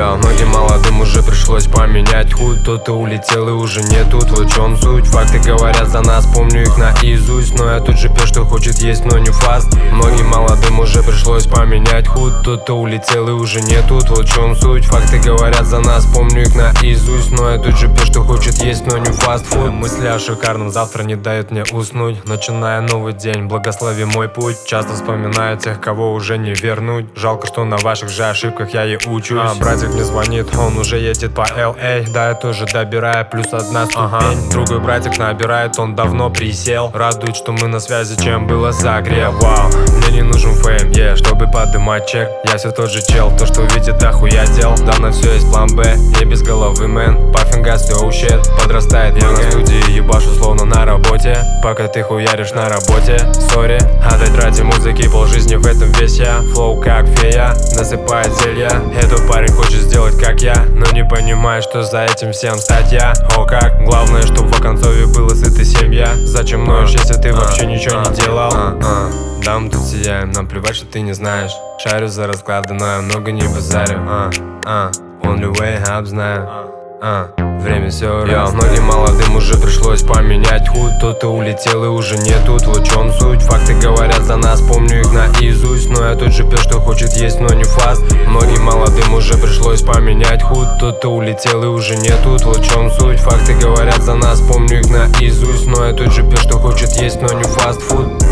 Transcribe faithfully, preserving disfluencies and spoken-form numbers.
Я многим молодым уже пришлось поменять худ. Кто-то улетел и уже не тут, вот в чем суть. Факты говорят за нас, помню их наизусть. Но я тут же пью, что хочет есть, но не фаст. Многим молодым уже пришлось поменять худ. Кто-то улетел и уже не тут, вот в чем суть. Факты говорят за нас, помню их наизусть. Но я тут же пью, что хочет есть, но не фастфуд. Мысли о шикарном завтра не дают мне уснуть. Начиная новый день, благослови мой путь. Часто вспоминаю тех, кого уже не вернуть. Жалко, что на ваших же ошибках я и учусь. А братик мне звонит, он уже едет по эл эй. Да, я тоже добираю, плюс одна ступень. Ага. Другой братик набирает, он давно присел. Радует, что мы на связи, чем было загрев. Вау, мне не нужен фейм, yeah, чтобы подымать чек. Я все тот же чел, то, что видит, дохуя дел. Да, на все есть план Б, я без головы, мэн. Паффингас, все, щит, подрастает. Я на студии ебашу, словно на работе. Пока ты хуяришь на работе, сори. Отдать ради музыки полжизни, в этом весь я. Флоу как фея, насыпает зелья. Этот парень хочет сделать как я, но не понимает, что за этим всем статья. О как, главное, чтобы в оконцове была сытая семья. Зачем ноешь, если ты вообще ничего не делал? Да, мы тут сияем, нам плевать, что ты не знаешь. Шарю за расклады, но я много не базарю. Only way up знаю. Время все я многим молодым уже пришлось поменять худ. Кто-то улетел и уже не тут, вот в чем суть. Факты говорят за нас, помню их наизусть. Но я тут же пью, что хочет есть, но не фаст. Многим молодым уже пришлось поменять худ. Кто-то улетел и уже не тут, вот в чем суть. Факты говорят за нас, помню их наизусть. Но я тут же пью, что хочет есть, но не фастфуд.